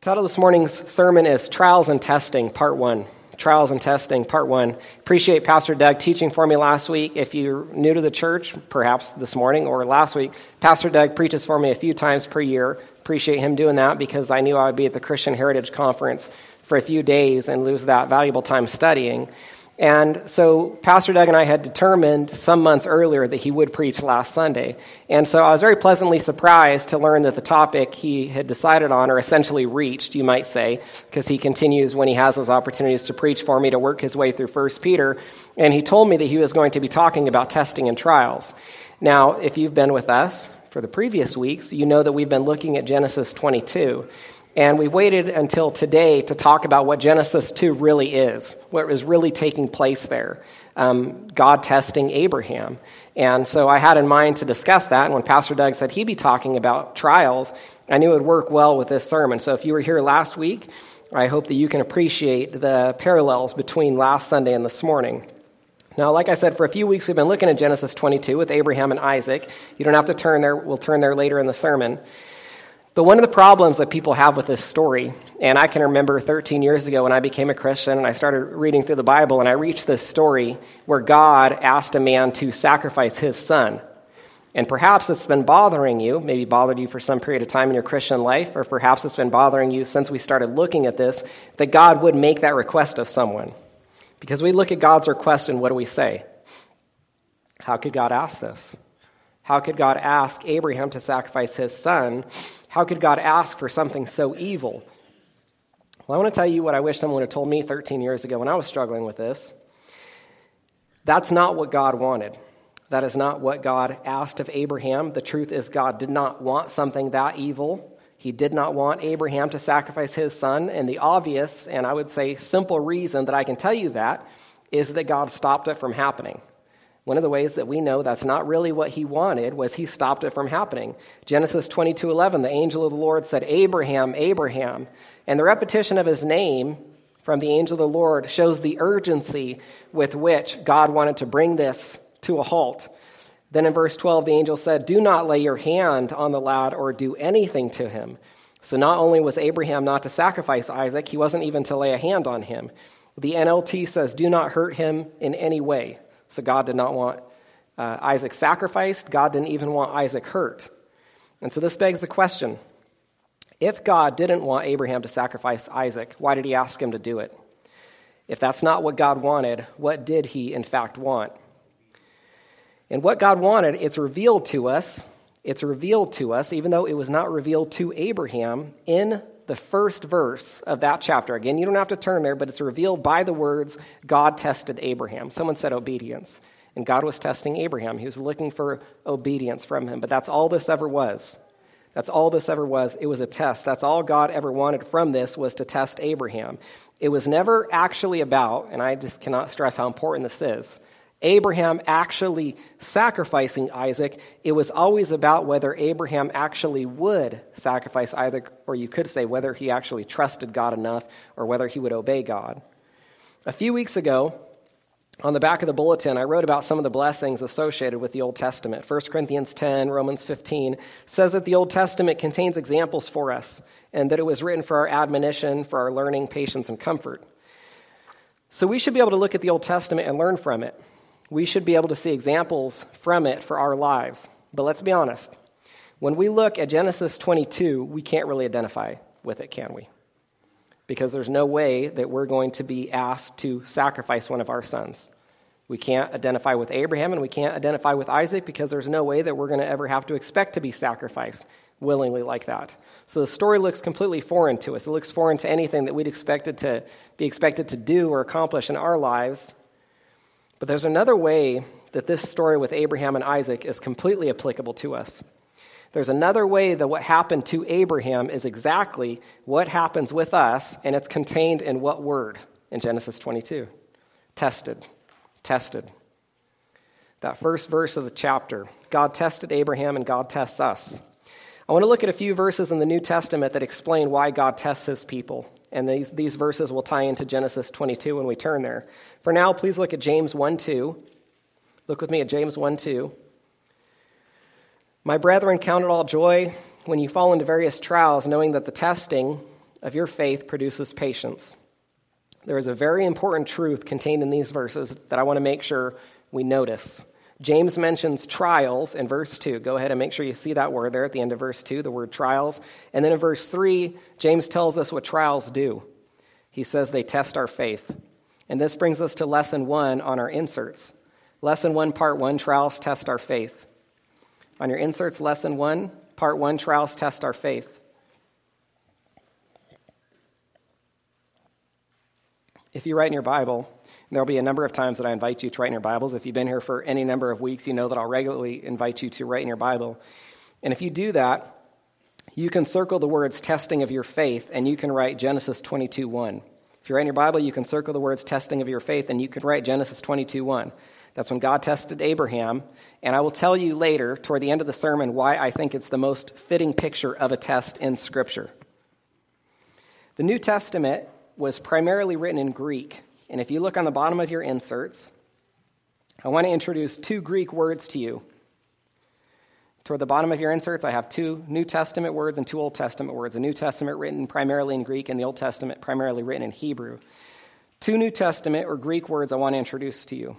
Title of this morning's sermon is Trials and Testing, Part 1. Trials and Testing, Part 1. Appreciate Pastor Doug teaching for me last week. If you're new to the church, perhaps this morning or last week, Pastor Doug preaches for me a few times per year. Appreciate him doing that because I knew I would be at the Christian Heritage Conference for a few days and lose that valuable time studying. And so Pastor Doug and I had determined some months earlier that he would preach last Sunday. And so I was very pleasantly surprised to learn that the topic he had decided on, or essentially reached, you might say, because he continues when he has those opportunities to preach for me to work his way through 1 Peter. And he told me that he was going to be talking about testing and trials. Now, if you've been with us for the previous weeks, you know that we've been looking at Genesis 22. And we waited until today to talk about what Genesis 2 really is, what is really taking place there, God testing Abraham. And so I had in mind to discuss that, and when Pastor Doug said he'd be talking about trials, I knew it would work well with this sermon. So if you were here last week, I hope that you can appreciate the parallels between last Sunday and this morning. Now, like I said, for a few weeks we've been looking at Genesis 22 with Abraham and Isaac. You don't have to turn there, we'll turn there later in the sermon. But one of the problems that people have with this story, and I can remember 13 years ago when I became a Christian and I started reading through the Bible and I reached this story where God asked a man to sacrifice his son. And perhaps it's been bothering you, maybe bothered you for some period of time in your Christian life, or perhaps it's been bothering you since we started looking at this, that God would make that request of someone. Because we look at God's request and what do we say? How could God ask this? How could God ask Abraham to sacrifice his son? How could God ask for something so evil? Well, I want to tell you what I wish someone had told me 13 years ago when I was struggling with this. That's not what God wanted. That is not what God asked of Abraham. The truth is God did not want something that evil. He did not want Abraham to sacrifice his son. And the obvious, and I would say simple reason that I can tell you that is that God stopped it from happening. One of the ways that we know that's not really what he wanted was he stopped it from happening. Genesis 22:11, the angel of the Lord said, Abraham, Abraham. And the repetition of his name from the angel of the Lord shows the urgency with which God wanted to bring this to a halt. Then in verse 12, the angel said, do not lay your hand on the lad or do anything to him. So not only was Abraham not to sacrifice Isaac, he wasn't even to lay a hand on him. The NLT says, do not hurt him in any way. So God did not want Isaac sacrificed. God didn't even want Isaac hurt. And so this begs the question, if God didn't want Abraham to sacrifice Isaac, why did he ask him to do it? If that's not what God wanted, what did he in fact want? And what God wanted, it's revealed to us. It's revealed to us, even though it was not revealed to Abraham, in the first verse of that chapter. Again, you don't have to turn there, but it's revealed by the words, God tested Abraham. Someone said obedience, and God was testing Abraham. He was looking for obedience from him, but that's all this ever was. That's all this ever was. It was a test. That's all God ever wanted from this was to test Abraham. It was never actually about, and I just cannot stress how important this is, Abraham actually sacrificing Isaac. It was always about whether Abraham actually would sacrifice Isaac, or you could say whether he actually trusted God enough or whether he would obey God. A few weeks ago, on the back of the bulletin, I wrote about some of the blessings associated with the Old Testament. 1 Corinthians 10, Romans 15 says that the Old Testament contains examples for us and that it was written for our admonition, for our learning, patience, and comfort. So we should be able to look at the Old Testament and learn from it. We should be able to see examples from it for our lives. But let's be honest. When we look at Genesis 22, we can't really identify with it, can we? Because there's no way that we're going to be asked to sacrifice one of our sons. We can't identify with Abraham and we can't identify with Isaac because there's no way that we're going to ever have to expect to be sacrificed willingly like that. So the story looks completely foreign to us. It looks foreign to anything that we'd be expected to do or accomplish in our lives. But there's another way that this story with Abraham and Isaac is completely applicable to us. There's another way that what happened to Abraham is exactly what happens with us, and it's contained in what word in Genesis 22? Tested. Tested. That first verse of the chapter. God tested Abraham and God tests us. I want to look at a few verses in the New Testament that explain why God tests his people. And these verses will tie into Genesis 22 when we turn there. For now, please look at James 1:2. Look with me at James 1:2. My brethren, count it all joy when you fall into various trials, knowing that the testing of your faith produces patience. There is a very important truth contained in these verses that I want to make sure we notice. James mentions trials in verse 2. Go ahead and make sure you see that word there at the end of verse 2, the word trials. And then in verse 3, James tells us what trials do. He says they test our faith. And this brings us to lesson 1 on our inserts. Lesson 1, part 1, trials test our faith. On your inserts, lesson 1, part 1, trials test our faith. If you write in your Bible, there will be a number of times that I invite you to write in your Bibles. If you've been here for any number of weeks, you know that I'll regularly invite you to write in your Bible. And if you do that, you can circle the words testing of your faith, and you can write Genesis 22:1. If you write in your Bible, you can circle the words testing of your faith, and you can write Genesis 22:1. That's when God tested Abraham, and I will tell you later, toward the end of the sermon, why I think it's the most fitting picture of a test in Scripture. The New Testament was primarily written in Greek, and if you look on the bottom of your inserts, I want to introduce 2 Greek words to you. Toward the bottom of your inserts, I have 2 New Testament words and 2 Old Testament words. The New Testament written primarily in Greek, and the Old Testament primarily written in Hebrew. 2 New Testament or Greek words I want to introduce to you.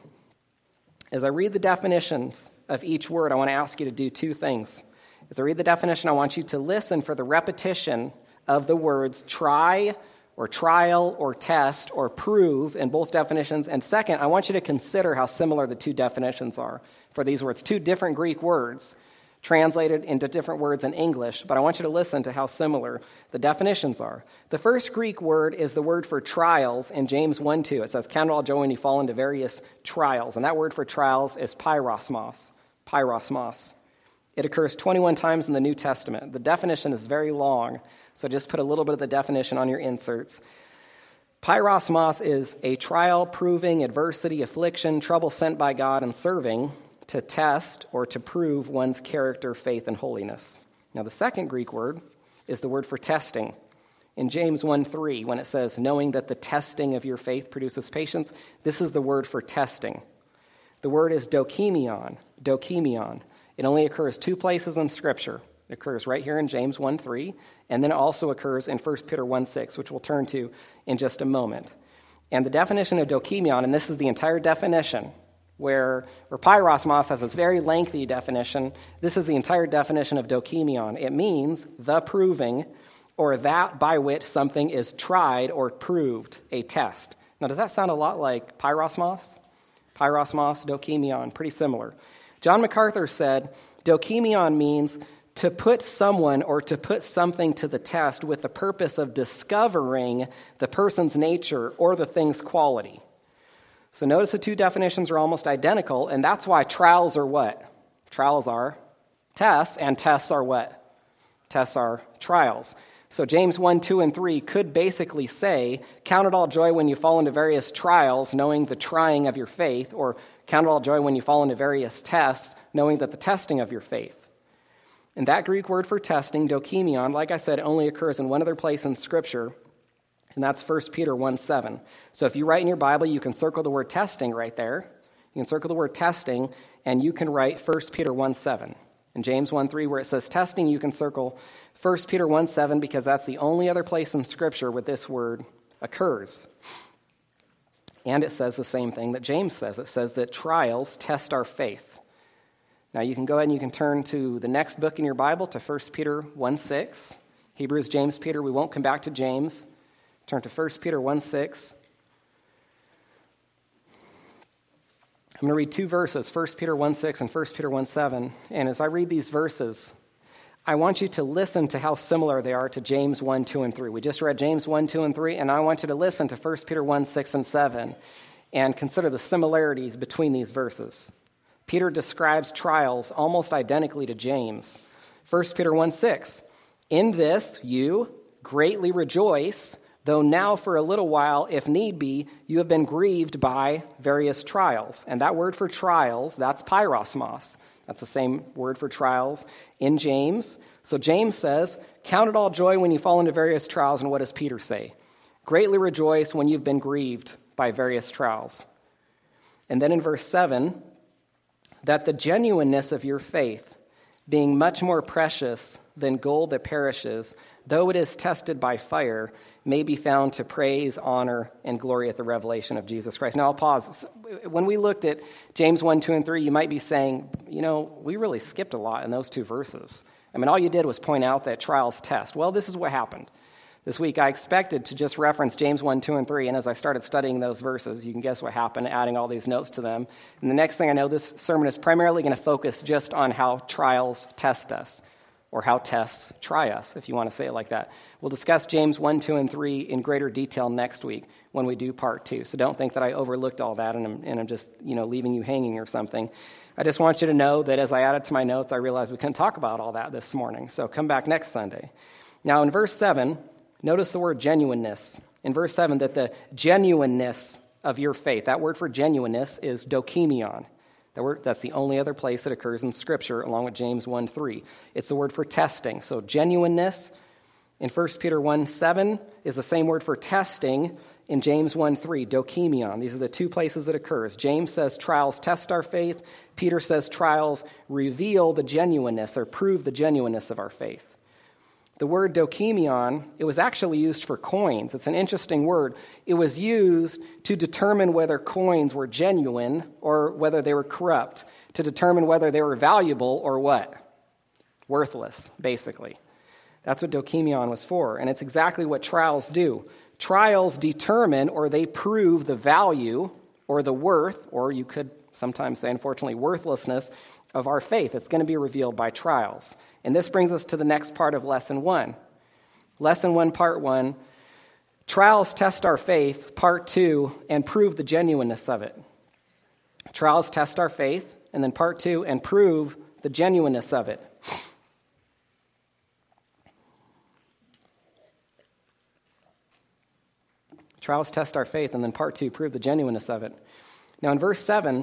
As I read the definitions of each word, I want to ask you to do 2 things. As I read the definition, I want you to listen for the repetition of the words try or trial or test or prove in both definitions. And second, I want you to consider how similar the 2 definitions are for these words. 2 different Greek words translated into different words in English, but I want you to listen to how similar the definitions are. The first Greek word is the word for trials in James 1:2. It says, count it all joy when you fall into various trials. And that word for trials is pyrosmos. Pyrosmos. It occurs 21 times in the New Testament. The definition is very long, so just put a little bit of the definition on your inserts. Pyrosmos is a trial proving adversity, affliction, trouble sent by God and serving to test or to prove one's character, faith, and holiness. Now, the second Greek word is the word for testing. In James 1:3, when it says, knowing that the testing of your faith produces patience, this is the word for testing. The word is dokimion. Dokimion. It only occurs 2 places in Scripture. It occurs right here in James 1:3, and then it also occurs in 1 Peter 1:6, which we'll turn to in just a moment. And the definition of dokimion, and this is the entire definition, where pyrosmos has this very lengthy definition. This is the entire definition of dokimion. It means the proving or that by which something is tried or proved, a test. Now, does that sound a lot like pyrosmos? Pyrosmos, dokimion, pretty similar. John MacArthur said, dokimion means to put someone or to put something to the test with the purpose of discovering the person's nature or the thing's quality. So notice the 2 definitions are almost identical, and that's why trials are what? Trials are tests, and tests are what? Tests are trials. So James 1, 2, and 3 could basically say, count it all joy when you fall into various trials, knowing the trying of your faith, or count it all joy when you fall into various tests, knowing that the testing of your faith. And that Greek word for testing, dokimion, like I said, only occurs in one other place in Scripture, and that's 1 Peter 1:7. So if you write in your Bible, you can circle the word testing right there. You can circle the word testing, and you can write 1 Peter 1:7. In James 1:3, where it says testing, you can circle 1 Peter 1:7 because that's the only other place in Scripture where this word occurs. And it says the same thing that James says. It says that trials test our faith. Now you can go ahead and you can turn to the next book in your Bible, to 1 Peter 1:6. Hebrews, James, Peter. We won't come back to James. Turn to 1 Peter 1:6. I'm going to read 2 verses, 1 Peter 1:6 and 1 Peter 1:7. And as I read these verses, I want you to listen to how similar they are to James 1, 2, and 3. We just read James 1, 2, and 3, and I want you to listen to 1 Peter 1, 6, and 7 and consider the similarities between these verses. Peter describes trials almost identically to James. 1 Peter 1:6, in this you greatly rejoice, though now for a little while, if need be, you have been grieved by various trials. And that word for trials, that's pyrosmos. That's the same word for trials in James. So James says, count it all joy when you fall into various trials. And what does Peter say? Greatly rejoice when you've been grieved by various trials. And then in verse 7, that the genuineness of your faith, being much more precious than gold that perishes, though it is tested by fire, may be found to praise, honor, and glory at the revelation of Jesus Christ. Now, I'll pause. When we looked at James 1, 2, and 3, you might be saying, we really skipped a lot in those two verses. I mean, all you did was point out that trials test. Well, this is what happened. This week, I expected to just reference James 1, 2, and 3, and as I started studying those verses, you can guess what happened, adding all these notes to them. And the next thing I know, this sermon is primarily going to focus just on how trials test us, or how tests try us, if you want to say it like that. We'll discuss James 1, 2, and 3 in greater detail next week when we do part 2. So don't think that I overlooked all that and I'm just, leaving you hanging or something. I just want you to know that as I added to my notes, I realized we couldn't talk about all that this morning. So come back next Sunday. Now, in verse 7, notice the word genuineness. In verse 7, that the genuineness of your faith, that word for genuineness is dokimion. That's the only other place it occurs in Scripture, along with James 1:3. It's the word for testing. So genuineness in 1 Peter 1:7 is the same word for testing in James 1:3, dokimion. These are the two places it occurs. James says trials test our faith. Peter says trials reveal the genuineness or prove the genuineness of our faith. The word dokimion, it was actually used for coins. It's an interesting word. It was used to determine whether coins were genuine or whether they were corrupt, to determine whether they were valuable or what? Worthless, basically. That's what dokimion was for, and it's exactly what trials do. Trials determine or they prove the value or the worth, or you could sometimes say, unfortunately, worthlessness of our faith. It's going to be revealed by trials. And this brings us to the next part of Lesson 1. Lesson 1, Part 1, trials test our faith, Part 2, and prove the genuineness of it. Trials test our faith, and then Part 2, and prove the genuineness of it. Trials test our faith, and then Part 2, prove the genuineness of it. Now in verse 7,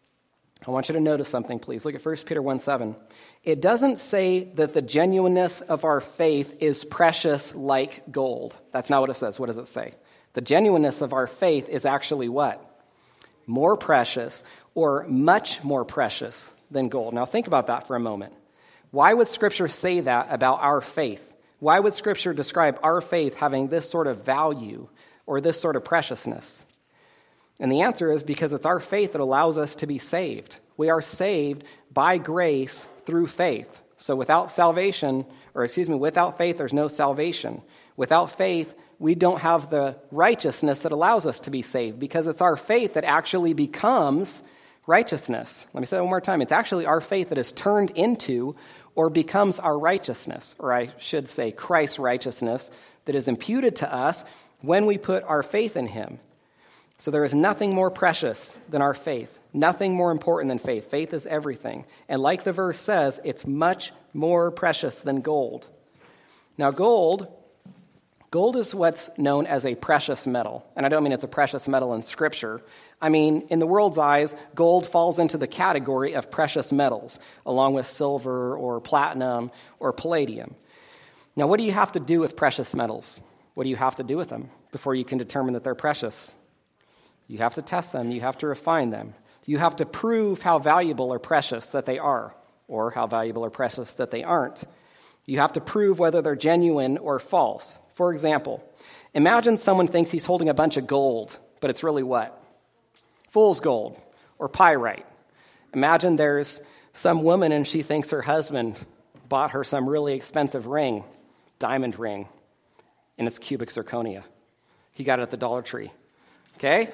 I want you to notice something, please. Look at 1 Peter 1:7. It doesn't say that the genuineness of our faith is precious like gold. That's not what it says. What does it say? The genuineness of our faith is actually what? More precious or much more precious than gold. Now think about that for a moment. Why would Scripture say that about our faith? Why would Scripture describe our faith having this sort of value or this sort of preciousness? And the answer is because it's our faith that allows us to be saved. We are saved by grace through faith. So without faith, there's no salvation. Without faith, we don't have the righteousness that allows us to be saved because it's our faith that actually becomes righteousness. Let me say that one more time. It's actually our faith that is turned into or becomes our righteousness, or I should say Christ's righteousness that is imputed to us when we put our faith in him. So there is nothing more precious than our faith, nothing more important than faith. Faith is everything. And like the verse says, it's much more precious than gold. Now gold is what's known as a precious metal. And I don't mean it's a precious metal in Scripture. I mean, in the world's eyes, gold falls into the category of precious metals, along with silver or platinum or palladium. Now, what do you have to do with precious metals? What do you have to do with them before you can determine that they're precious? You have to test them. You have to refine them. You have to prove how valuable or precious that they are, or how valuable or precious that they aren't. You have to prove whether they're genuine or false. For example, imagine someone thinks he's holding a bunch of gold, but it's really what? Fool's gold or pyrite. Imagine there's some woman and she thinks her husband bought her some really expensive ring, diamond ring, and it's cubic zirconia. He got it at the Dollar Tree. Okay?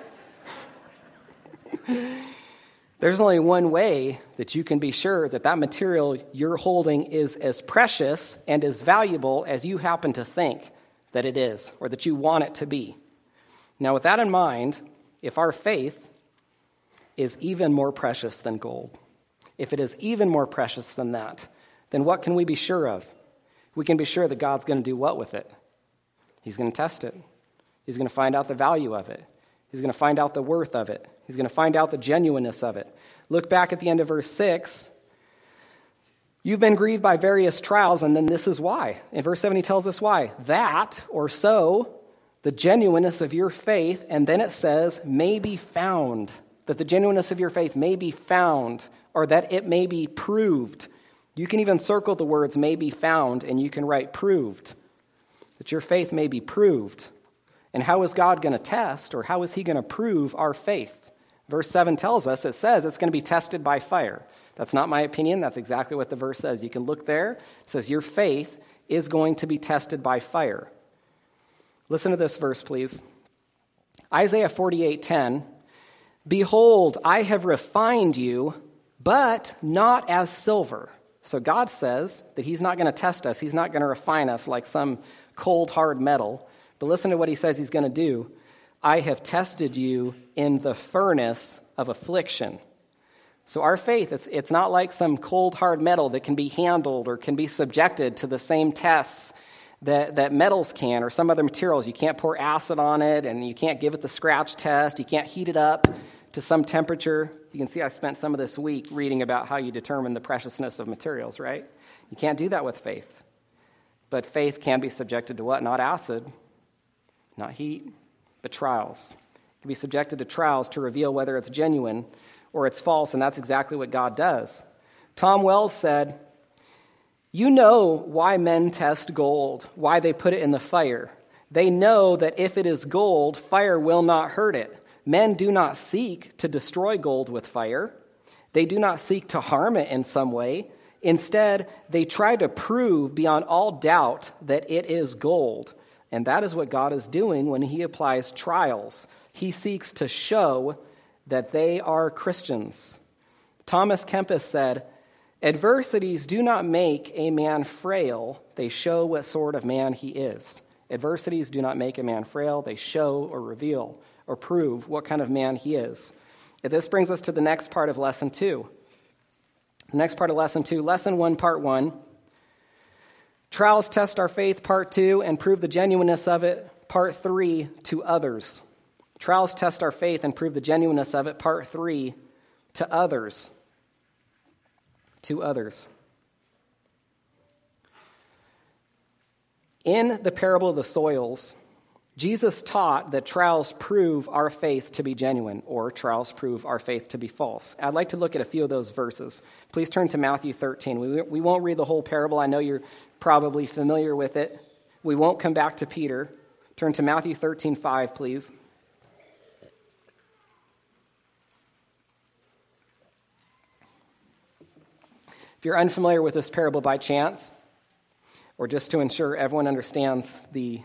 There's only one way that you can be sure that that material you're holding is as precious and as valuable as you happen to think that it is, or that you want it to be. Now, with that in mind, if our faith is even more precious than gold, if it is even more precious than that, then what can we be sure of? We can be sure that God's going to do what with it? He's going to test it. He's going to find out the value of it. He's going to find out the worth of it. He's going to find out the genuineness of it. Look back at the end of verse 6. You've been grieved by various trials, and then this is why. In verse 7, he tells us why. That, or so, the genuineness of your faith, and then it says, may be found. That the genuineness of your faith may be found, or that it may be proved. You can even circle the words may be found, and you can write proved. that your faith may be proved. And how is God going to test, or how is he going to prove our faith? Verse 7 tells us, it says it's going to be tested by fire. That's not my opinion. That's exactly what the verse says. You can look there. It says your faith is going to be tested by fire. Listen to this verse, please. Isaiah 48:10, behold, I have refined you, but not as silver. So God says that he's not going to test us. He's not going to refine us like some cold, hard metal. But listen to what he says he's going to do. I have tested you in the furnace of affliction. So our faith, it's not like some cold, hard metal that can be handled or can be subjected to the same tests that metals can, or some other materials. You can't pour acid on it, and you can't give it the scratch test. You can't heat it up to some temperature. You can see I spent some of this week reading about how you determine the preciousness of materials, right? You can't do that with faith. But faith can be subjected to what? Not acid, not heat, but trials. It can be subjected to trials to reveal whether it's genuine or it's false, and that's exactly what God does. Tom Wells said, you know why men test gold, why they put it in the fire. They know that if it is gold, fire will not hurt it. Men do not seek to destroy gold with fire. They do not seek to harm it in some way. Instead, they try to prove beyond all doubt that it is gold. And that is what God is doing when he applies trials. He seeks to show that they are Christians. Thomas Kempis said, adversities do not make a man frail. They show what sort of man he is. Adversities do not make a man frail. They show or reveal or prove what kind of man he is. And this brings us to the next part of Lesson 2. The next part of Lesson 2, Lesson 1, Part 1. Trials test our faith, Part 2, and prove the genuineness of it, Part 3, to others. Trials test our faith and prove the genuineness of it, Part 3, to others. To others. In the parable of the soils, Jesus taught that trials prove our faith to be genuine, or trials prove our faith to be false. I'd like to look at a few of those verses. Please turn to Matthew 13. We won't read the whole parable. I know you're probably familiar with it. We won't come back to Peter. Turn to Matthew 13:5, please. If you're unfamiliar with this parable by chance, or just to ensure everyone understands the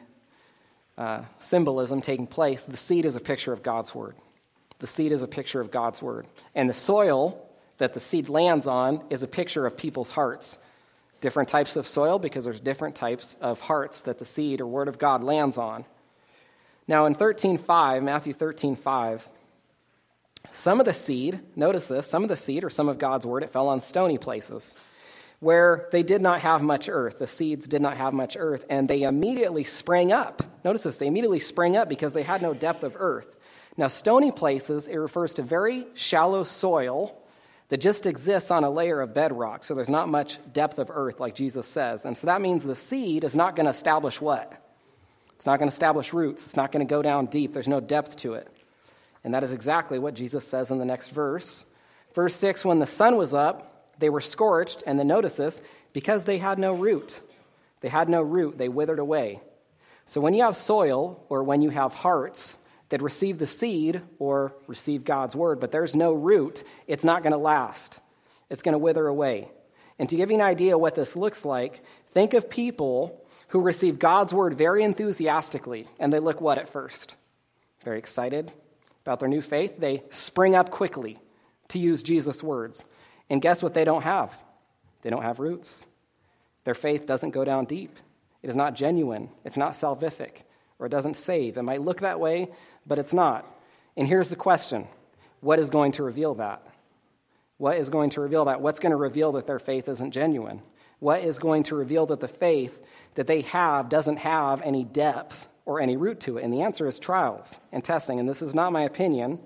symbolism taking place, the seed is a picture of God's word. The seed is a picture of God's word. And the soil that the seed lands on is a picture of people's hearts. Different types of soil because there's different types of hearts that the seed or word of God lands on. Now in Matthew 13:5, some of the seed, notice this, some of the seed or some of God's word, it fell on stony places where they did not have much earth. The seeds did not have much earth, and they immediately sprang up. Notice this, they immediately sprang up because they had no depth of earth. Now, stony places, it refers to very shallow soil that just exists on a layer of bedrock, so there's not much depth of earth, like Jesus says. And so that means the seed is not going to establish what? It's not going to establish roots. It's not going to go down deep. There's no depth to it. And that is exactly what Jesus says in the next verse. Verse 6, when the sun was up, they were scorched, and then notice this, because they had no root. They had no root. They withered away. So when you have soil, or when you have hearts that receive the seed or receive God's word, but there's no root, it's not going to last. It's going to wither away. And to give you an idea of what this looks like, think of people who receive God's word very enthusiastically, and they look what at first? Very excited about their new faith. They spring up quickly, to use Jesus' words. And guess what they don't have? They don't have roots. Their faith doesn't go down deep. It is not genuine. It's not salvific, or it doesn't save. It might look that way, but it's not. And here's the question. What is going to reveal that? What is going to reveal that? What's going to reveal that their faith isn't genuine? What is going to reveal that the faith that they have doesn't have any depth or any root to it? And the answer is trials and testing. And this is not my opinion.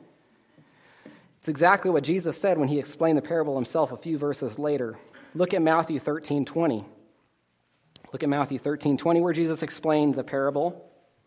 It's exactly what Jesus said when he explained the parable himself a few verses later. Look at Matthew 13:20. Look at Matthew 13:20, where Jesus explained the parable.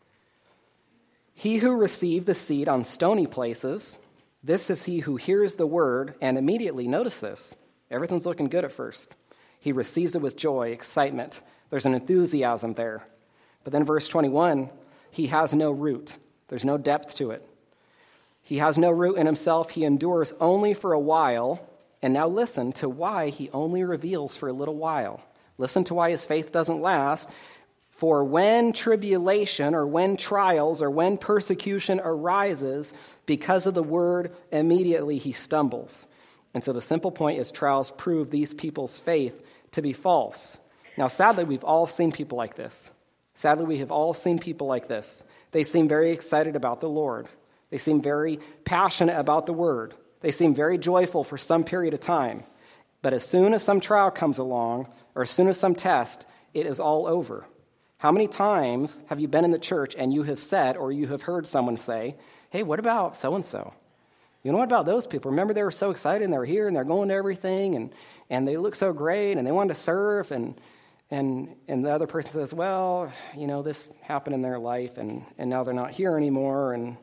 He who received the seed on stony places, this is he who hears the word and immediately, notice this, everything's looking good at first. He receives it with joy, excitement. There's an enthusiasm there. But then verse 21, he has no root. There's no depth to it. He has no root in himself. He endures only for a while. And now listen to why he only reveals for a little while. Listen to why his faith doesn't last. For when tribulation or when trials or when persecution arises because of the word, immediately he stumbles. And so the simple point is trials prove these people's faith to be false. Now, sadly, we've all seen people like this. Sadly, we have all seen people like this. They seem very excited about the Lord. They seem very passionate about the word. They seem very joyful for some period of time. But as soon as some trial comes along, or as soon as some test, it is all over. How many times have you been in the church and you have said, or you have heard someone say, hey, what about so-and-so? You know, what about those people? Remember they were so excited and they were here and they're going to everything and they look so great and they wanted to serve and the other person says, well, you know, this happened in their life and now they're not here anymore. And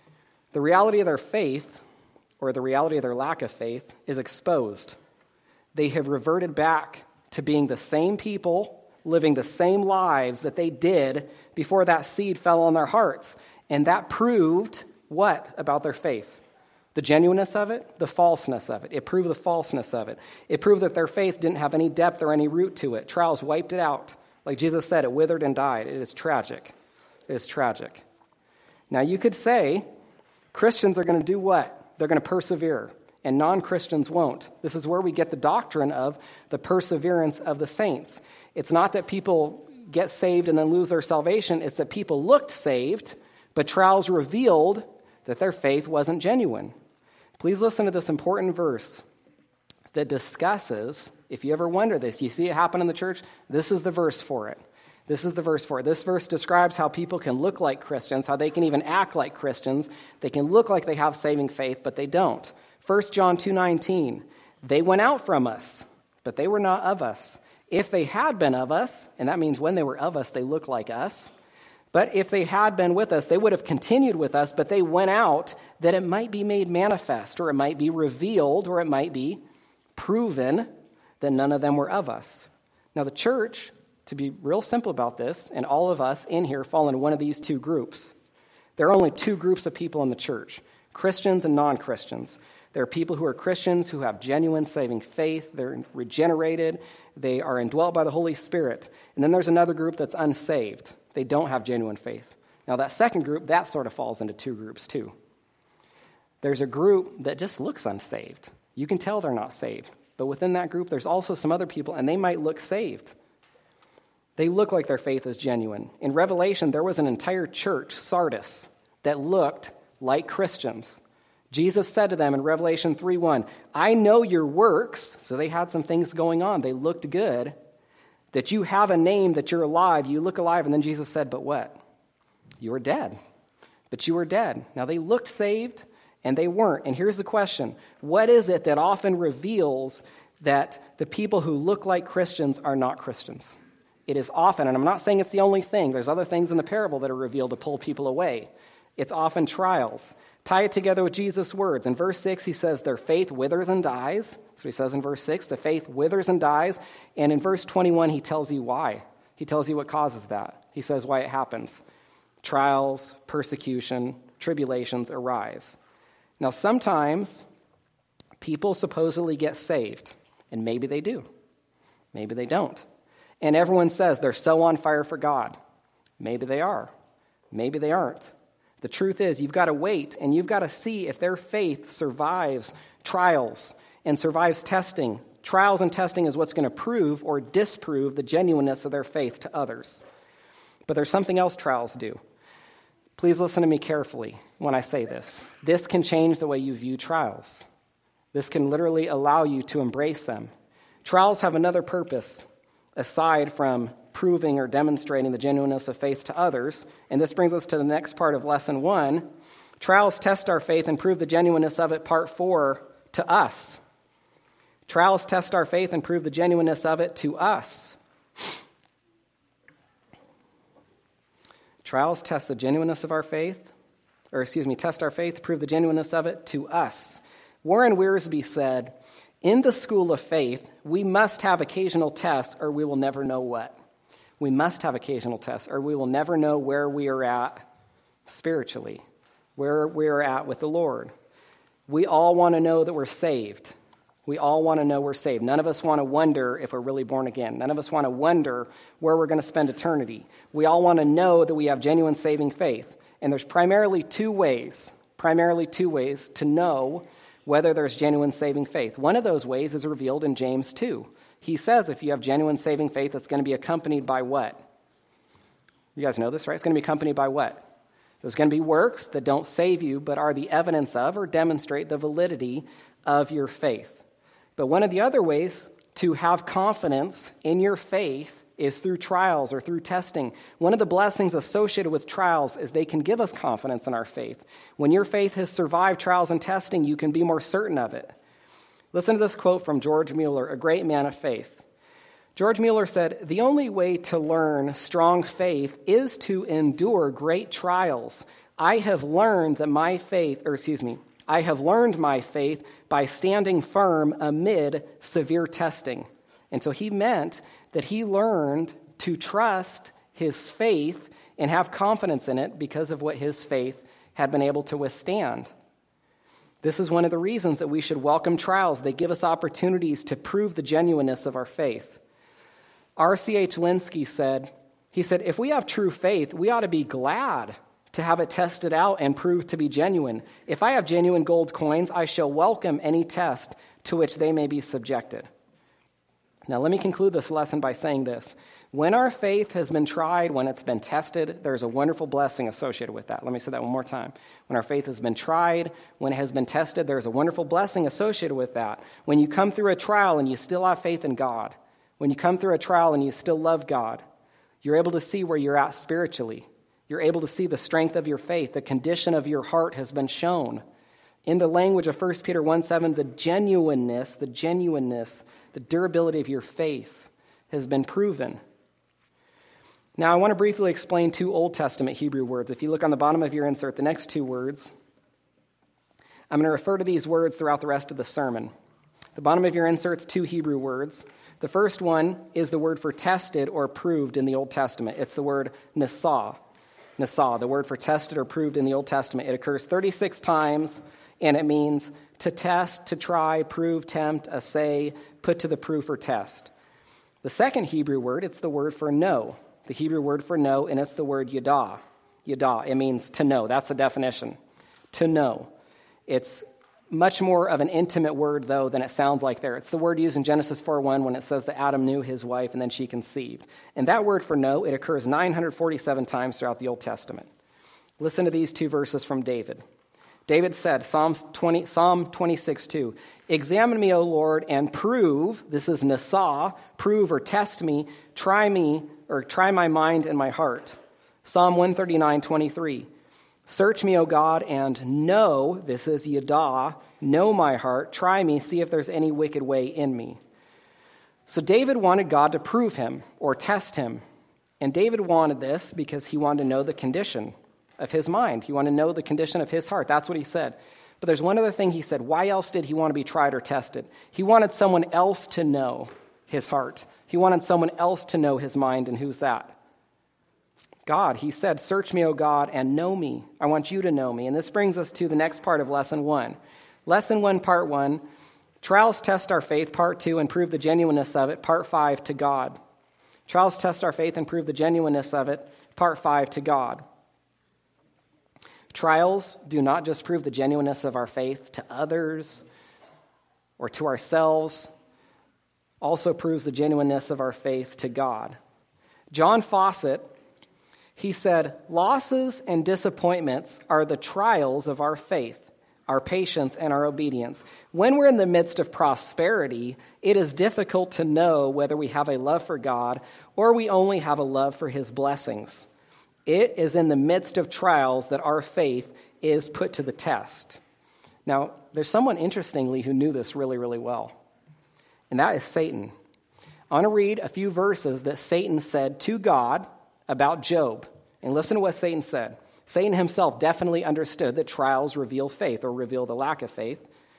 the reality of their faith, or the reality of their lack of faith, is exposed. They have reverted back to being the same people, living the same lives that they did before that seed fell on their hearts. And that proved what about their faith? The genuineness of it, the falseness of it. It proved the falseness of it. It proved that their faith didn't have any depth or any root to it. Trials wiped it out. Like Jesus said, it withered and died. It is tragic. It is tragic. Now you could say Christians are going to do what? They're going to persevere, and non-Christians won't. This is where we get the doctrine of the perseverance of the saints. It's not that people get saved and then lose their salvation. It's that people looked saved, but trials revealed that their faith wasn't genuine. Please listen to this important verse that discusses, if you ever wonder this, you see it happen in the church, this is the verse for it. This is the verse for it. This verse describes how people can look like Christians, how they can even act like Christians. They can look like they have saving faith, but they don't. 1 John 2:19, they went out from us, but they were not of us. If they had been of us, and that means when they were of us, they looked like us. But if they had been with us, they would have continued with us, but they went out that it might be made manifest, or it might be revealed, or it might be proven that none of them were of us. Now the church, to be real simple about this, and all of us in here fall into one of these two groups. There are only two groups of people in the church, Christians and non-Christians. There are people who are Christians who have genuine saving faith. They're regenerated. They are indwelt by the Holy Spirit. And then there's another group that's unsaved. They don't have genuine faith. Now that second group, that sort of falls into two groups too. There's a group that just looks unsaved. You can tell they're not saved. But within that group, there's also some other people, and they might look saved. They look like their faith is genuine. In Revelation, there was an entire church, Sardis, that looked like Christians. Jesus said to them in Revelation 3:1, I know your works, so they had some things going on. They looked good, that you have a name, that you're alive, you look alive. And then Jesus said, but what? You are dead. But you are dead. Now they looked saved, and they weren't. And here's the question. What is it that often reveals that the people who look like Christians are not Christians? It is often, and I'm not saying it's the only thing. There's other things in the parable that are revealed to pull people away. It's often trials. Tie it together with Jesus' words. In verse 6, he says, their faith withers and dies. That's what he says in verse 6. The faith withers and dies. And in verse 21, he tells you why. He tells you what causes that. He says why it happens. Trials, persecution, tribulations arise. Now, sometimes people supposedly get saved, and maybe they do. Maybe they don't. And everyone says they're so on fire for God. Maybe they are. Maybe they aren't. The truth is, you've got to wait, and you've got to see if their faith survives trials and survives testing. Trials and testing is what's going to prove or disprove the genuineness of their faith to others. But there's something else trials do. Please listen to me carefully when I say this. This can change the way you view trials. This can literally allow you to embrace them. Trials have another purpose aside from proving or demonstrating the genuineness of faith to others. And this brings us to the next part of lesson 1. Trials test our faith and prove the genuineness of it, part 4, to us. Trials test our faith and prove the genuineness of it to us. Trials test the genuineness of our faith, test our faith, prove the genuineness of it to us. Warren Wiersbe said, in the school of faith, we must have occasional tests or we will never know what. We must have occasional tests, or we will never know where we are at spiritually, where we are at with the Lord. We all want to know that we're saved. We all want to know we're saved. None of us want to wonder if we're really born again. None of us want to wonder where we're going to spend eternity. We all want to know that we have genuine saving faith. And there's primarily two ways to know whether there's genuine saving faith. One of those ways is revealed in James 2. He says if you have genuine saving faith, it's going to be accompanied by what? You guys know this, right? It's going to be accompanied by what? There's going to be works that don't save you, but are the evidence of or demonstrate the validity of your faith. But one of the other ways to have confidence in your faith is through trials or through testing. One of the blessings associated with trials is they can give us confidence in our faith. When your faith has survived trials and testing, you can be more certain of it. Listen to this quote from George Mueller, a great man of faith. George Mueller said, "The only way to learn strong faith is to endure great trials. I have learned my faith by standing firm amid severe testing." And so he meant that he learned to trust his faith and have confidence in it because of what his faith had been able to withstand. This is one of the reasons that we should welcome trials. They give us opportunities to prove the genuineness of our faith. R.C.H. Linsky said, if we have true faith, we ought to be glad to have it tested out and proved to be genuine. If I have genuine gold coins, I shall welcome any test to which they may be subjected. Now, let me conclude this lesson by saying this. When our faith has been tried, when it's been tested, there's a wonderful blessing associated with that. Let me say that one more time. When our faith has been tried, when it has been tested, there's a wonderful blessing associated with that. When you come through a trial and you still have faith in God, when you come through a trial and you still love God, you're able to see where you're at spiritually. You're able to see the strength of your faith. The condition of your heart has been shown. In the language of 1 Peter 1:7, the genuineness, the durability of your faith has been proven. Now, I want to briefly explain two Old Testament Hebrew words. If you look on the bottom of your insert, the next two words, I'm going to refer to these words throughout the rest of the sermon. The bottom of your insert's two Hebrew words. The first one is the word for tested or proved in the Old Testament. It's the word nisah. Nisah, the word for tested or proved in the Old Testament. It occurs 36 times, and it means to test, to try, prove, tempt, assay, put to the proof or test. The second Hebrew word, it's the word for know. The Hebrew word for know, and it's the word yadah. Yadah, it means to know. That's the definition. To know. It's much more of an intimate word, though, than it sounds like there. It's the word used in Genesis 4:1 when it says that Adam knew his wife and then she conceived. And that word for know, it occurs 947 times throughout the Old Testament. Listen to these two verses from David. David said, Psalm 26:2, "Examine me, O Lord, and prove," this is nisah, prove or test me, try my mind and my heart. Psalm 139:23, "Search me, O God, and know," this is yadah, "know my heart, try me, see if there's any wicked way in me." So David wanted God to prove him or test him. And David wanted this because he wanted to know the condition of his mind. He wanted to know the condition of his heart. That's what he said. But there's one other thing he said. Why else did he want to be tried or tested? He wanted someone else to know his heart. He wanted someone else to know his mind, and who's that? God. He said, "Search me, O God, and know me. I want you to know me." And this brings us to the next part of Lesson 1. Lesson 1, Part 1, trials test our faith. Part 2, and prove the genuineness of it. Part 5, to God. Trials test our faith and prove the genuineness of it. Part 5, to God. Trials do not just prove the genuineness of our faith to others or to ourselves, also proves the genuineness of our faith to God. John Fawcett, he said, "Losses and disappointments are the trials of our faith, our patience, and our obedience. When we're in the midst of prosperity, it is difficult to know whether we have a love for God or we only have a love for his blessings. It is in the midst of trials that our faith is put to the test." Now, there's someone, interestingly, who knew this really, really well, and that is Satan. I want to read a few verses that Satan said to God about Job. And listen to what Satan said. Satan himself definitely understood that trials reveal faith or reveal the lack of faith.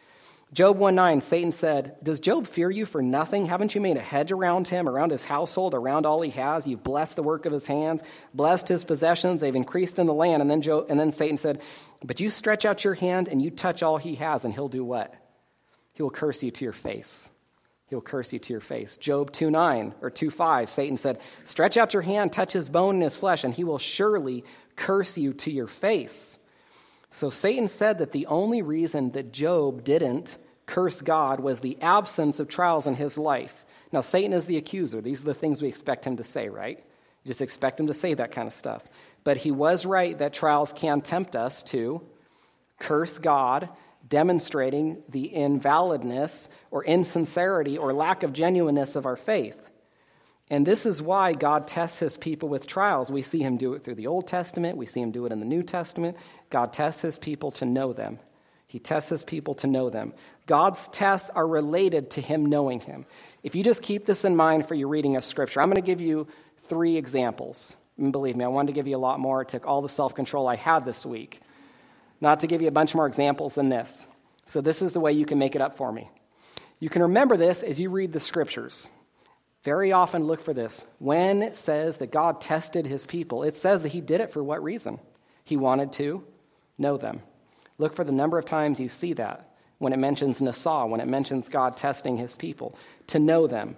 Job 1:9, Satan said, "Does Job fear you for nothing? Haven't you made a hedge around him, around his household, around all he has? You've blessed the work of his hands, blessed his possessions. They've increased in the land." And then Satan said, "But you stretch out your hand and you touch all he has, and he'll do what? He will curse you to your face." He'll curse you to your face. Job 2:9 or 2:5, Satan said, "Stretch out your hand, touch his bone and his flesh, and he will surely curse you to your face." So Satan said that the only reason that Job didn't curse God was the absence of trials in his life. Now, Satan is the accuser. These are the things we expect him to say, right? You just expect him to say that kind of stuff. But he was right that trials can tempt us to curse God, demonstrating the invalidness or insincerity or lack of genuineness of our faith. And this is why God tests his people with trials. We see him do it through the Old Testament. We see him do it in the New Testament. God tests his people to know them. He tests his people to know them. God's tests are related to him knowing him. If you just keep this in mind for your reading of Scripture, I'm going to give you 3 examples. And believe me, I wanted to give you a lot more. It took all the self-control I had this week not to give you a bunch more examples than this. So this is the way you can make it up for me. You can remember this as you read the Scriptures. Very often look for this. When it says that God tested his people, it says that he did it for what reason? He wanted to know them. Look for the number of times you see that when it mentions Nassau, when it mentions God testing his people, to know them.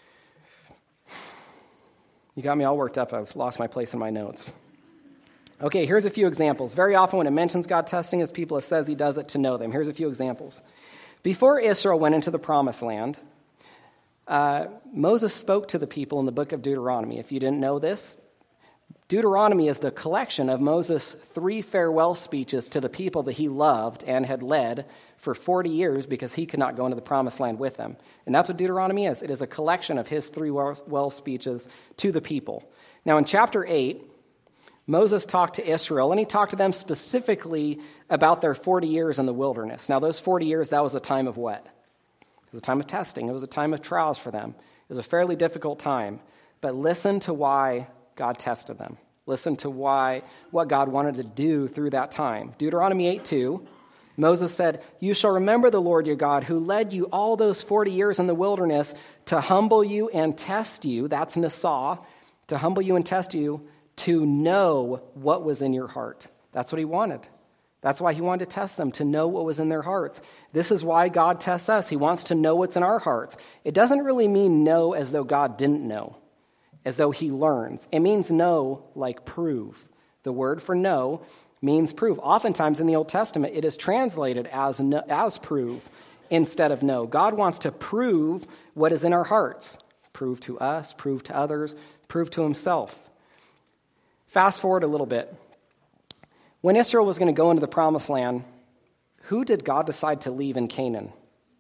You got me all worked up. I've lost my place in my notes. Okay, here's a few examples. Very often when it mentions God testing his people, it says he does it to know them. Here's a few examples. Before Israel went into the promised land, Moses spoke to the people in the book of Deuteronomy. If you didn't know this, Deuteronomy is the collection of Moses' 3 farewell speeches to the people that he loved and had led for 40 years because he could not go into the promised land with them. And that's what Deuteronomy is. It is a collection of his 3 well speeches to the people. Now in chapter 8, Moses talked to Israel, and he talked to them specifically about their 40 years in the wilderness. Now those 40 years, that was a time of what? It was a time of testing. It was a time of trials for them. It was a fairly difficult time. But listen to why God tested them. Listen to what God wanted to do through that time. Deuteronomy 8:2, Moses said, "You shall remember the Lord your God who led you all those 40 years in the wilderness to humble you and test you." That's Nassau. To humble you and test you, to know what was in your heart. That's what he wanted. That's why he wanted to test them, to know what was in their hearts. This is why God tests us. He wants to know what's in our hearts. It doesn't really mean know as though God didn't know, as though he learns. It means know like prove. The word for know means prove. Oftentimes in the Old Testament, it is translated as prove instead of know. God wants to prove what is in our hearts. Prove to us, prove to others, prove to himself. Fast forward a little bit. When Israel was going to go into the promised land, who did God decide to leave in Canaan?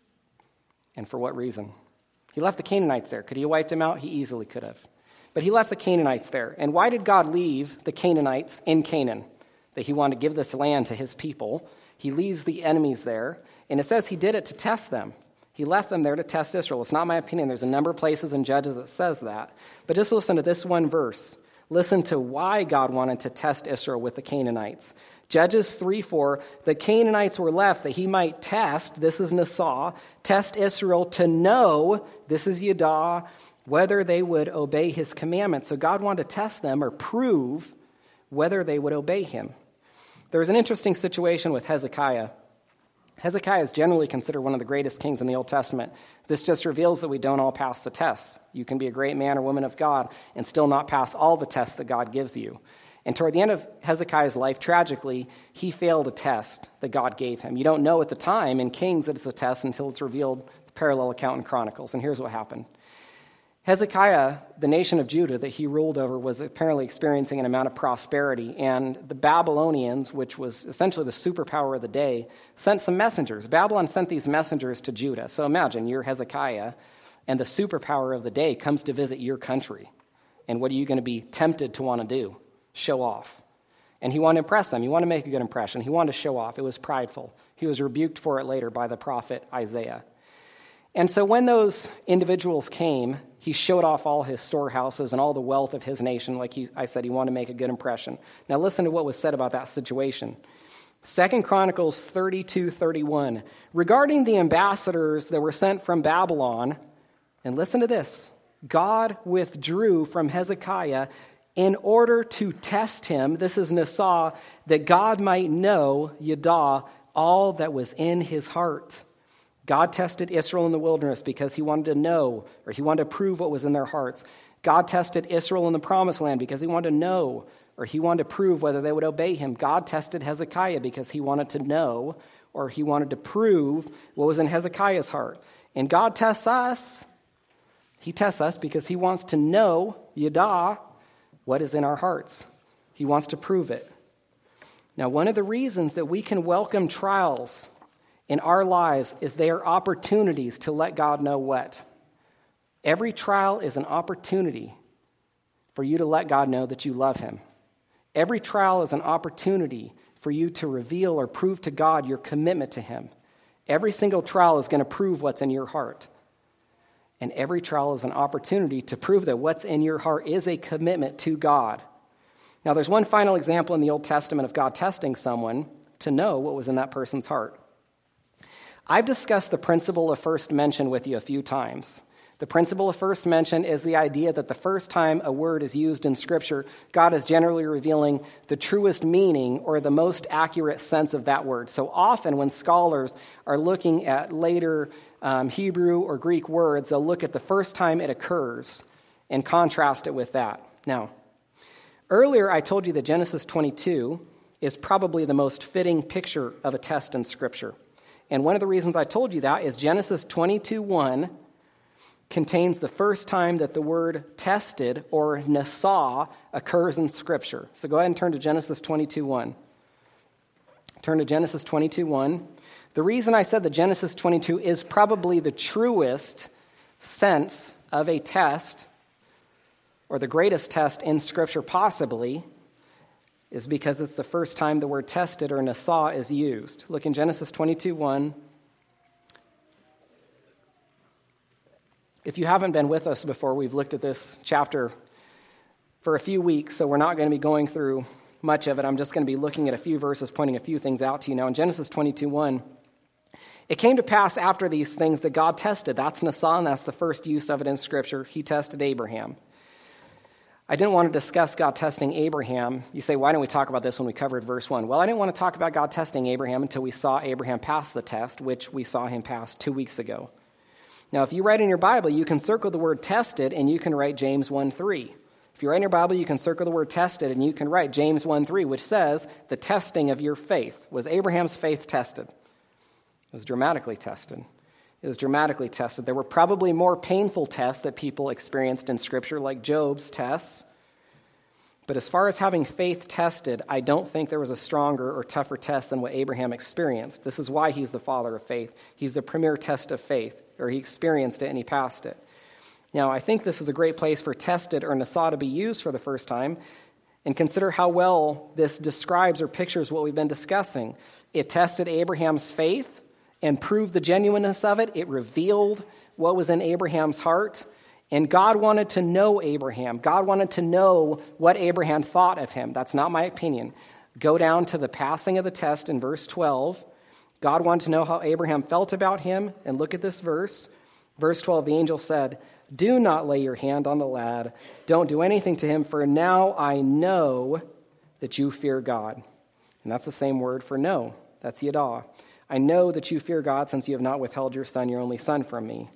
And for what reason? He left the Canaanites there. Could he have wiped them out? He easily could have. But he left the Canaanites there. And why did God leave the Canaanites in Canaan? That he wanted to give this land to his people. He leaves the enemies there. And it says he did it to test them. He left them there to test Israel. It's not my opinion. There's a number of places in Judges that says that. But just listen to this one verse. Listen to why God wanted to test Israel with the Canaanites. Judges 3:4, the Canaanites were left that he might test, this is Nassau, test Israel to know, this is Yadah, whether they would obey his commandments. So God wanted to test them or prove whether they would obey him. There was an interesting situation with Hezekiah. Hezekiah is generally considered one of the greatest kings in the Old Testament. This just reveals that we don't all pass the tests. You can be a great man or woman of God and still not pass all the tests that God gives you. And toward the end of Hezekiah's life, tragically, he failed a test that God gave him. You don't know at the time in Kings that it's a test until it's revealed, the parallel account in Chronicles. And here's what happened. Hezekiah, the nation of Judah that he ruled over, was apparently experiencing an amount of prosperity, and the Babylonians, which was essentially the superpower of the day, sent some messengers. Babylon sent these messengers to Judah. So imagine you're Hezekiah, and the superpower of the day comes to visit your country. And what are you going to be tempted to want to do? Show off. And he wanted to impress them. He wanted to make a good impression. He wanted to show off. It was prideful. He was rebuked for it later by the prophet Isaiah. And so when those individuals came, he showed off all his storehouses and all the wealth of his nation. Like I said, he wanted to make a good impression. Now listen to what was said about that situation. 2 Chronicles 32:31. Regarding the ambassadors that were sent from Babylon, and listen to this, God withdrew from Hezekiah in order to test him, this is Nisah, that God might know, Yada, all that was in his heart. God tested Israel in the wilderness because he wanted to know, or he wanted to prove what was in their hearts. God tested Israel in the promised land because he wanted to know, or he wanted to prove whether they would obey him. God tested Hezekiah because he wanted to know, or he wanted to prove what was in Hezekiah's heart. And God tests us. He tests us because he wants to know, Yada, what is in our hearts. He wants to prove it. Now, one of the reasons that we can welcome trials in our lives is they are opportunities to let God know what. Every trial is an opportunity for you to let God know that you love him. Every trial is an opportunity for you to reveal or prove to God your commitment to him. Every single trial is going to prove what's in your heart. And every trial is an opportunity to prove that what's in your heart is a commitment to God. Now, there's one final example in the Old Testament of God testing someone to know what was in that person's heart. I've discussed the principle of first mention with you a few times. The principle of first mention is the idea that the first time a word is used in Scripture, God is generally revealing the truest meaning or the most accurate sense of that word. So often when scholars are looking at later Hebrew or Greek words, they'll look at the first time it occurs and contrast it with that. Now, earlier I told you that Genesis 22 is probably the most fitting picture of a test in Scripture. And one of the reasons I told you that is Genesis 22:1 contains the first time that the word tested or Nisah occurs in Scripture. So go ahead and turn to Genesis 22:1. Turn to Genesis 22:1. The reason I said that Genesis 22 is probably the truest sense of a test, or the greatest test in Scripture possibly, is because it's the first time the word tested or Nisah is used. Look in Genesis 22:1. If you haven't been with us before, we've looked at this chapter for a few weeks, so we're not going to be going through much of it. I'm just going to be looking at a few verses, pointing a few things out to you. Now, in Genesis 22:1, it came to pass after these things that God tested. That's Nisah, and that's the first use of it in Scripture. He tested Abraham. I didn't want to discuss God testing Abraham. You say, why didn't we talk about this when we covered verse 1? Well, I didn't want to talk about God testing Abraham until we saw Abraham pass the test, which we saw him pass 2 weeks ago. Now, if you write in your Bible, you can circle the word tested, and you can write James 1:3. If you write in your Bible, you can circle the word tested, and you can write James 1:3, which says, the testing of your faith. Was Abraham's faith tested? It was dramatically tested. It was dramatically tested. There were probably more painful tests that people experienced in Scripture, like Job's tests. But as far as having faith tested, I don't think there was a stronger or tougher test than what Abraham experienced. This is why he's the father of faith. He's the premier test of faith, or he experienced it and he passed it. Now, I think this is a great place for tested or Nisah to be used for the first time, and consider how well this describes or pictures what we've been discussing. It tested Abraham's faith and proved the genuineness of it. It revealed what was in Abraham's heart. And God wanted to know Abraham. God wanted to know what Abraham thought of him. That's not my opinion. Go down to the passing of the test in verse 12. God wanted to know how Abraham felt about him. And look at this verse. Verse 12, the angel said, do not lay your hand on the lad. Don't do anything to him, for now I know that you fear God. And that's the same word for know. That's Yada. I know that you fear God, since you have not withheld your son, your only son, from me.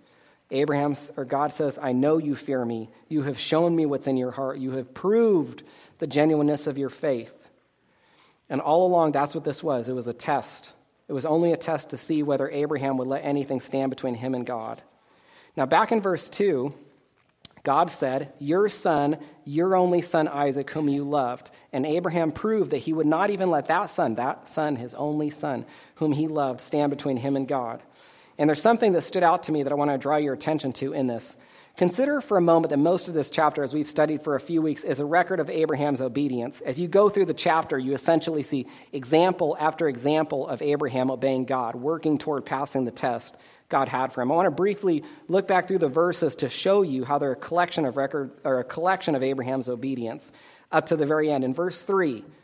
God says, I know you fear me. You have shown me what's in your heart. You have proved the genuineness of your faith. And all along, that's what this was. It was a test. It was only a test to see whether Abraham would let anything stand between him and God. Now, back in verse 2, God said, your son, your only son Isaac, whom you loved. And Abraham proved that he would not even let that son, his only son, whom he loved, stand between him and God. And there's something that stood out to me that I want to draw your attention to in this. Consider for a moment that most of this chapter, as we've studied for a few weeks, is a record of Abraham's obedience. As you go through the chapter, you essentially see example after example of Abraham obeying God, working toward passing the test God had for him. I want to briefly look back through the verses to show you how they're a collection of Abraham's obedience up to the very end. In verse 3,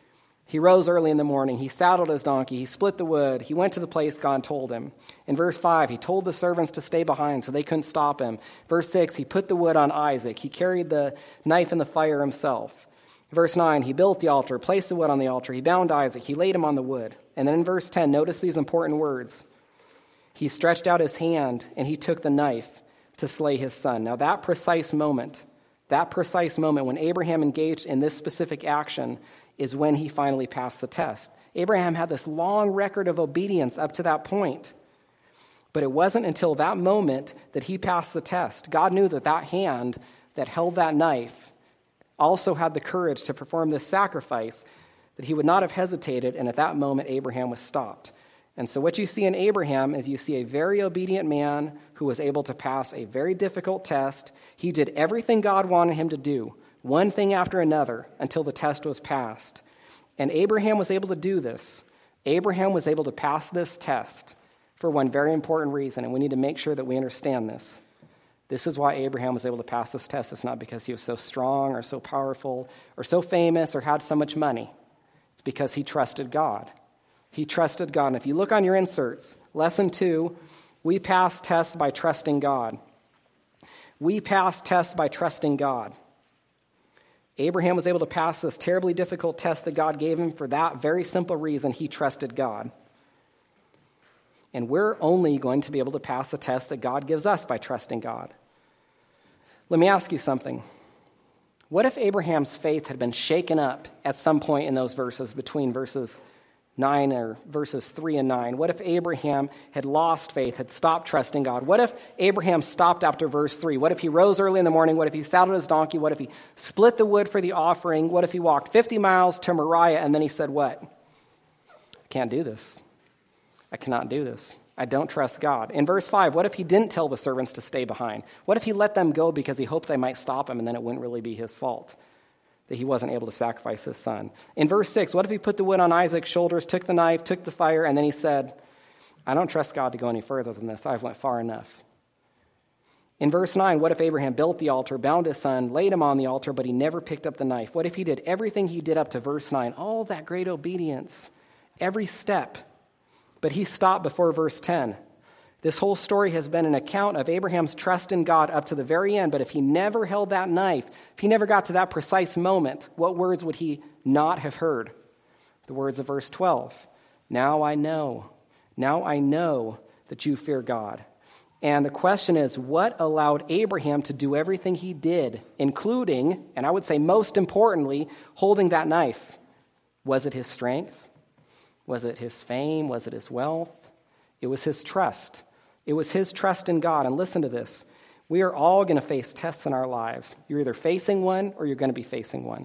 He rose early in the morning. He saddled his donkey. He split the wood. He went to the place God told him. In verse 5, he told the servants to stay behind so they couldn't stop him. Verse 6, he put the wood on Isaac. He carried the knife and the fire himself. Verse 9, he built the altar, placed the wood on the altar. He bound Isaac. He laid him on the wood. And then in verse 10, notice these important words. He stretched out his hand and he took the knife to slay his son. Now that precise moment when Abraham engaged in this specific action is when he finally passed the test. Abraham had this long record of obedience up to that point. But it wasn't until that moment that he passed the test. God knew that that hand that held that knife also had the courage to perform this sacrifice, that he would not have hesitated, and at that moment Abraham was stopped. And so what you see in Abraham is you see a very obedient man who was able to pass a very difficult test. He did everything God wanted him to do, one thing after another, until the test was passed. And Abraham was able to do this. Abraham was able to pass this test for one very important reason, and we need to make sure that we understand this. This is why Abraham was able to pass this test. It's not because he was so strong or so powerful or so famous or had so much money. It's because he trusted God. He trusted God. And if you look on your inserts, lesson 2, we pass tests by trusting God. We pass tests by trusting God. Abraham was able to pass this terribly difficult test that God gave him for that very simple reason: he trusted God. And we're only going to be able to pass the test that God gives us by trusting God. Let me ask you something. What if Abraham's faith had been shaken up at some point in those verses, between verses 9 or verses 3 and 9? What if Abraham had lost faith, had stopped trusting God? What if Abraham stopped after verse 3? What if he rose early in the morning? What if he saddled his donkey? What if he split the wood for the offering? What if he walked 50 miles to Moriah and then he said, what? I can't do this. I cannot do this. I don't trust God. In verse 5, what if he didn't tell the servants to stay behind? What if he let them go because he hoped they might stop him and then it wouldn't really be his fault that he wasn't able to sacrifice his son? In verse 6, what if he put the wood on Isaac's shoulders, took the knife, took the fire, and then he said, I don't trust God to go any further than this. I've went far enough. In verse 9, what if Abraham built the altar, bound his son, laid him on the altar, but he never picked up the knife? What if he did everything he did up to verse 9, all that great obedience, every step, but he stopped before verse 10? This whole story has been an account of Abraham's trust in God up to the very end, but if he never held that knife, if he never got to that precise moment, what words would he not have heard? The words of verse 12. Now I know that you fear God. And the question is, what allowed Abraham to do everything he did, including, and I would say most importantly, holding that knife? Was it his strength? Was it his fame? Was it his wealth? It was his trust. It was his trust in God. And listen to this. We are all going to face tests in our lives. You're either facing one or you're going to be facing one.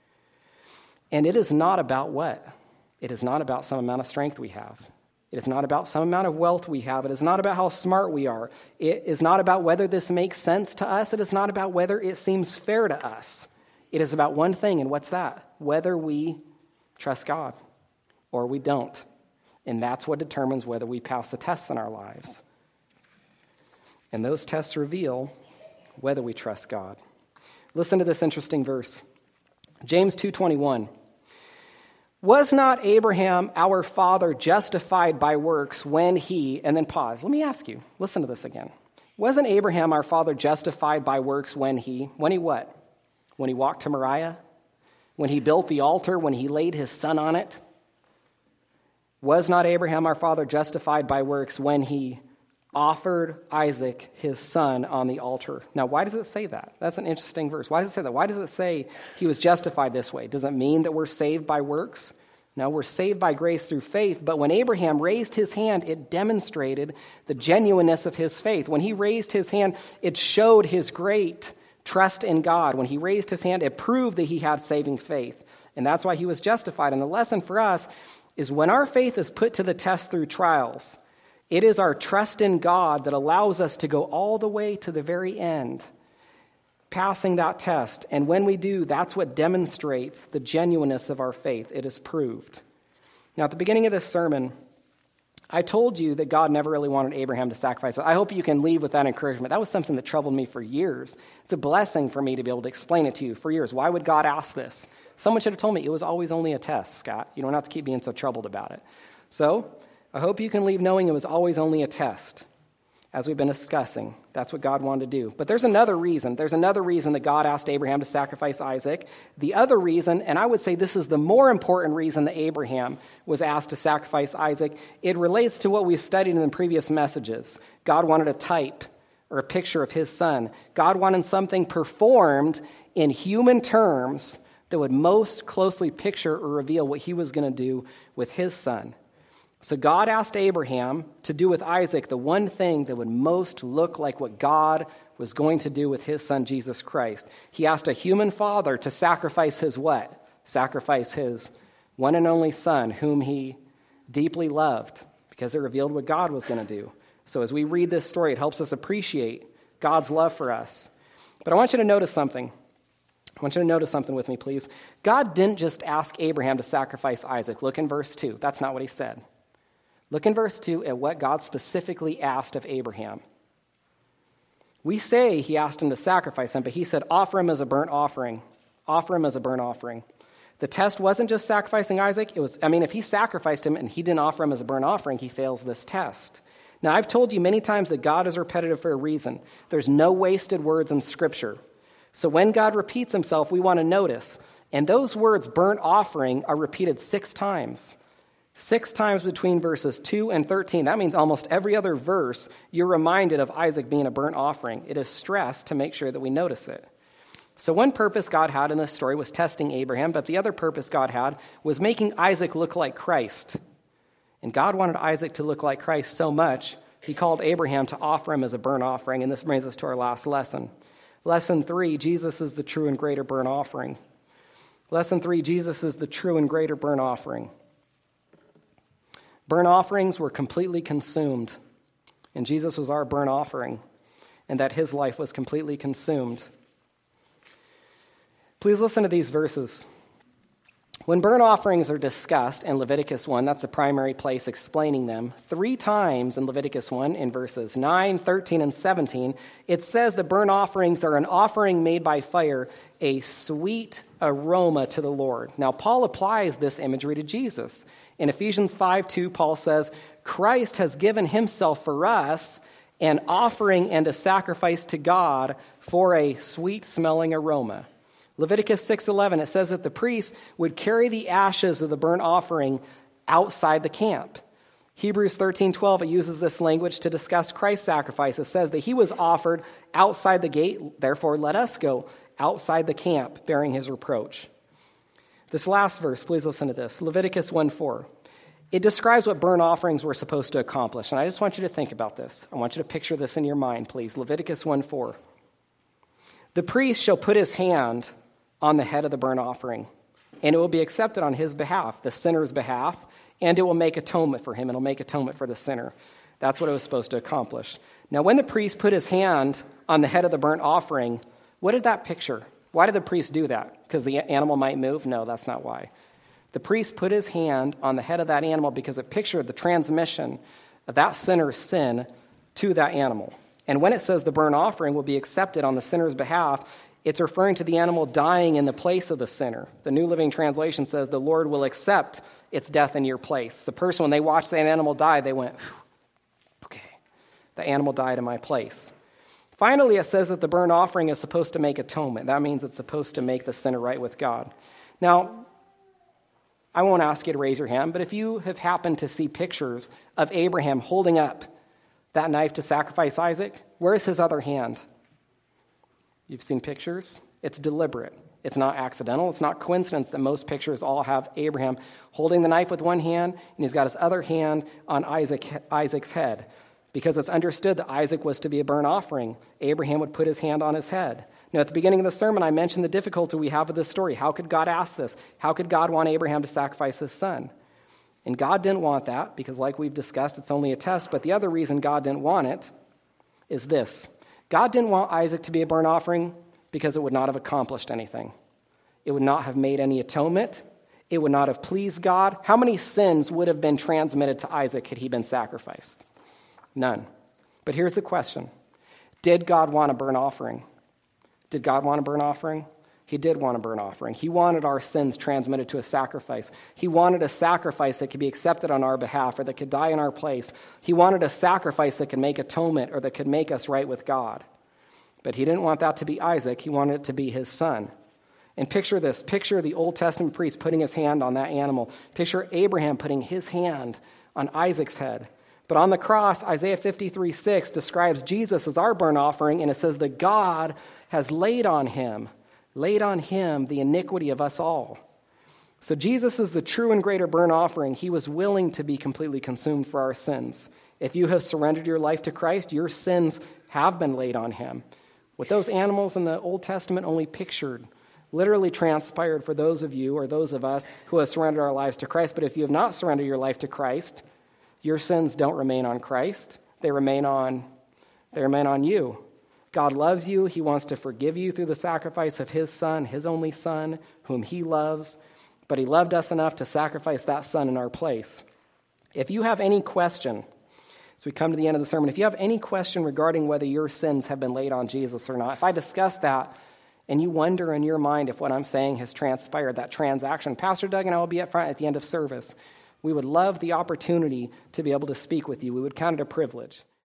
And it is not about what? It is not about some amount of strength we have. It is not about some amount of wealth we have. It is not about how smart we are. It is not about whether this makes sense to us. It is not about whether it seems fair to us. It is about one thing, and what's that? Whether we trust God or we don't. And that's what determines whether we pass the tests in our lives. And those tests reveal whether we trust God. Listen to this interesting verse. James 2:21. Was not Abraham our father justified by works when he, and then pause. Let me ask you, listen to this again. Wasn't Abraham our father justified by works when he what? When he walked to Moriah? When he built the altar? When he laid his son on it? Was not Abraham our father justified by works when he offered Isaac his son on the altar? Now, why does it say that? That's an interesting verse. Why does it say that? Why does it say he was justified this way? Does it mean that we're saved by works? No, we're saved by grace through faith. But when Abraham raised his hand, it demonstrated the genuineness of his faith. When he raised his hand, it showed his great trust in God. When he raised his hand, it proved that he had saving faith. And that's why he was justified. And the lesson for us is when our faith is put to the test through trials, it is our trust in God that allows us to go all the way to the very end, passing that test. And when we do, that's what demonstrates the genuineness of our faith. It is proved. Now, at the beginning of this sermon, I told you that God never really wanted Abraham to sacrifice. I hope you can leave with that encouragement. That was something that troubled me for years. It's a blessing for me to be able to explain it to you for years. Why would God ask this? Someone should have told me it was always only a test, Scott. You don't have to keep being so troubled about it. So I hope you can leave knowing it was always only a test. As we've been discussing, that's what God wanted to do. But there's another reason. There's another reason that God asked Abraham to sacrifice Isaac. The other reason, and I would say this is the more important reason that Abraham was asked to sacrifice Isaac, it relates to what we've studied in the previous messages. God wanted a type or a picture of his son. God wanted something performed in human terms that would most closely picture or reveal what he was going to do with his son. So God asked Abraham to do with Isaac the one thing that would most look like what God was going to do with his son, Jesus Christ. He asked a human father to sacrifice his what? Sacrifice his one and only son, whom he deeply loved, because it revealed what God was going to do. So as we read this story, it helps us appreciate God's love for us. But I want you to notice something. I want you to notice something with me, please. God didn't just ask Abraham to sacrifice Isaac. Look in verse 2. That's not what he said. Look in verse 2 at what God specifically asked of Abraham. We say he asked him to sacrifice him, but he said, offer him as a burnt offering. Offer him as a burnt offering. The test wasn't just sacrificing Isaac. If he sacrificed him and he didn't offer him as a burnt offering, he fails this test. Now, I've told you many times that God is repetitive for a reason. There's no wasted words in Scripture. So when God repeats himself, we want to notice. And those words, burnt offering, are repeated 6 times. 6 times between verses 2 and 13. That means almost every other verse, you're reminded of Isaac being a burnt offering. It is stressed to make sure that we notice it. So one purpose God had in this story was testing Abraham, but the other purpose God had was making Isaac look like Christ. And God wanted Isaac to look like Christ so much, he called Abraham to offer him as a burnt offering. And this brings us to our last lesson. Lesson 3, Jesus is the true and greater burnt offering. Lesson 3, Jesus is the true and greater burnt offering. Burnt offerings were completely consumed, and Jesus was our burnt offering, and that his life was completely consumed. Please listen to these verses. When burnt offerings are discussed in Leviticus 1, that's the primary place explaining them, 3 times in Leviticus 1, in verses 9, 13, and 17, it says the burnt offerings are an offering made by fire, a sweet aroma to the Lord. Now, Paul applies this imagery to Jesus. In Ephesians 5:2, Paul says, Christ has given himself for us an offering and a sacrifice to God for a sweet-smelling aroma. Leviticus 6:11, it says that the priest would carry the ashes of the burnt offering outside the camp. Hebrews 13:12, it uses this language to discuss Christ's sacrifice. It says that he was offered outside the gate, therefore let us go outside the camp bearing his reproach. This last verse, please listen to this. Leviticus 1:4. It describes what burnt offerings were supposed to accomplish. And I just want you to think about this. I want you to picture this in your mind, please. Leviticus 1:4. The priest shall put his hand on the head of the burnt offering, and it will be accepted on his behalf, the sinner's behalf, and it will make atonement for him. It will make atonement for the sinner. That's what it was supposed to accomplish. Now, when the priest put his hand on the head of the burnt offering, what did that picture? Why did the priest do that? Because the animal might move? No, that's not why. The priest put his hand on the head of that animal because it pictured the transmission of that sinner's sin to that animal. And when it says the burnt offering will be accepted on the sinner's behalf, it's referring to the animal dying in the place of the sinner. The New Living Translation says the Lord will accept its death in your place. The person, when they watched that animal die, they went, okay, the animal died in my place. Finally, it says that the burnt offering is supposed to make atonement. That means it's supposed to make the sinner right with God. Now, I won't ask you to raise your hand, but if you have happened to see pictures of Abraham holding up that knife to sacrifice Isaac, where's his other hand? You've seen pictures? It's deliberate. It's not accidental. It's not coincidence that most pictures all have Abraham holding the knife with one hand, and he's got his other hand on Isaac's head. Because it's understood that Isaac was to be a burnt offering, Abraham would put his hand on his head. Now, at the beginning of the sermon, I mentioned the difficulty we have with this story. How could God ask this? How could God want Abraham to sacrifice his son? And God didn't want that because, like we've discussed, it's only a test. But the other reason God didn't want it is this. God didn't want Isaac to be a burnt offering because it would not have accomplished anything. It would not have made any atonement. It would not have pleased God. How many sins would have been transmitted to Isaac had he been sacrificed? None. But here's the question. Did God want a burnt offering? Did God want a burnt offering? He did want a burnt offering. He wanted our sins transmitted to a sacrifice. He wanted a sacrifice that could be accepted on our behalf or that could die in our place. He wanted a sacrifice that could make atonement or that could make us right with God. But he didn't want that to be Isaac. He wanted it to be his son. And picture this. Picture the Old Testament priest putting his hand on that animal. Picture Abraham putting his hand on Isaac's head. But on the cross, Isaiah 53:6 describes Jesus as our burnt offering, and it says that God has laid on him the iniquity of us all. So Jesus is the true and greater burnt offering. He was willing to be completely consumed for our sins. If you have surrendered your life to Christ, your sins have been laid on him. What those animals in the Old Testament only pictured literally transpired for those of you or those of us who have surrendered our lives to Christ. But if you have not surrendered your life to Christ, your sins don't remain on Christ. They remain on you. God loves you. He wants to forgive you through the sacrifice of his son, his only son, whom he loves. But he loved us enough to sacrifice that son in our place. If you have any question, as we come to the end of the sermon, if you have any question regarding whether your sins have been laid on Jesus or not, if I discuss that and you wonder in your mind if what I'm saying has transpired, that transaction, Pastor Doug and I will be up front at the end of service. We would love the opportunity to be able to speak with you. We would count it a privilege.